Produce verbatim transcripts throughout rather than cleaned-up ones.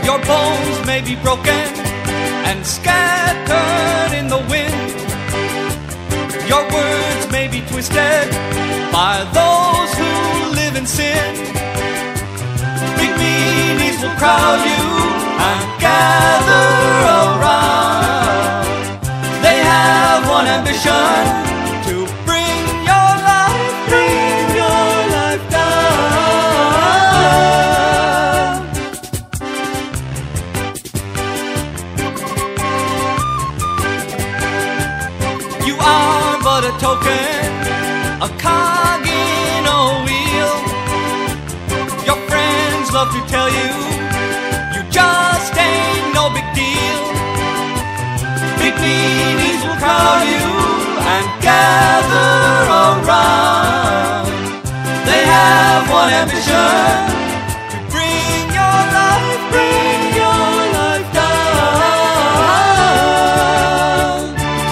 Your bones may be broken and scattered in the wind. Your words may be twisted by those who live in sin. Big meanies will crowd you and gather around. They have one ambition: to bring your life, bring your life down. You are but a token, a cog in a wheel. Your friends love to tell you you just ain't no big deal. Big meanies will crowd you and gather around. They have one ambition: to bring your life, bring your life down.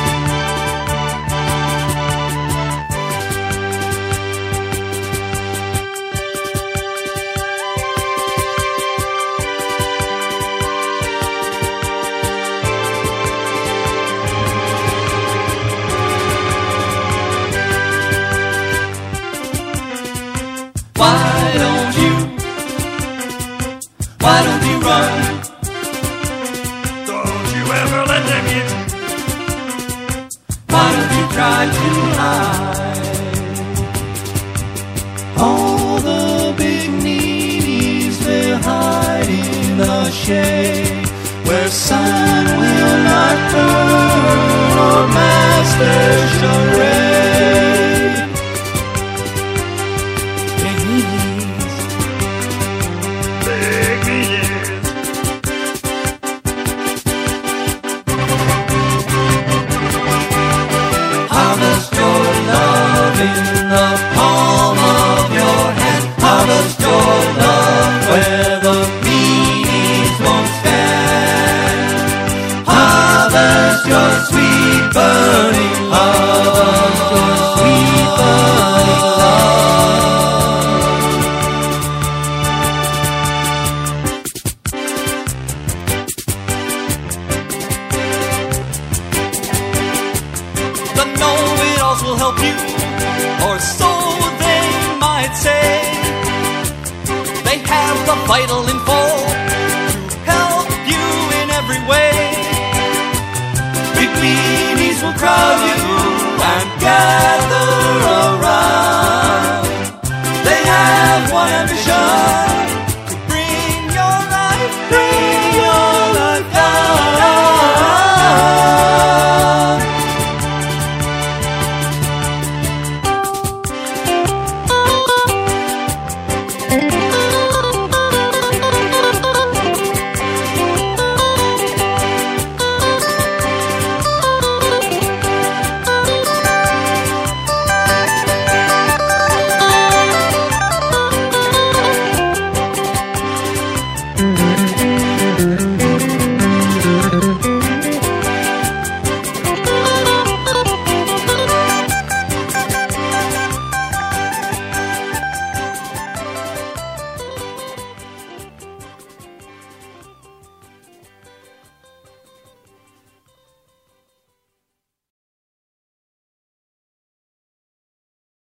Why don't you, why don't you run? Don't you ever let them hit. Why don't you try to hide? All the big needies, they hide in the shade, where sun will not burn or master charade. Big needies, Big meanies. harvest your love in the palm of your hand. Harvest your love where the meanies won't stand. Harvest your sweet burning love, your sweet burning The know-it-alls will help you, or so they might say. They have the vital info to help you in every way. Big meanies will crowd you and gather around.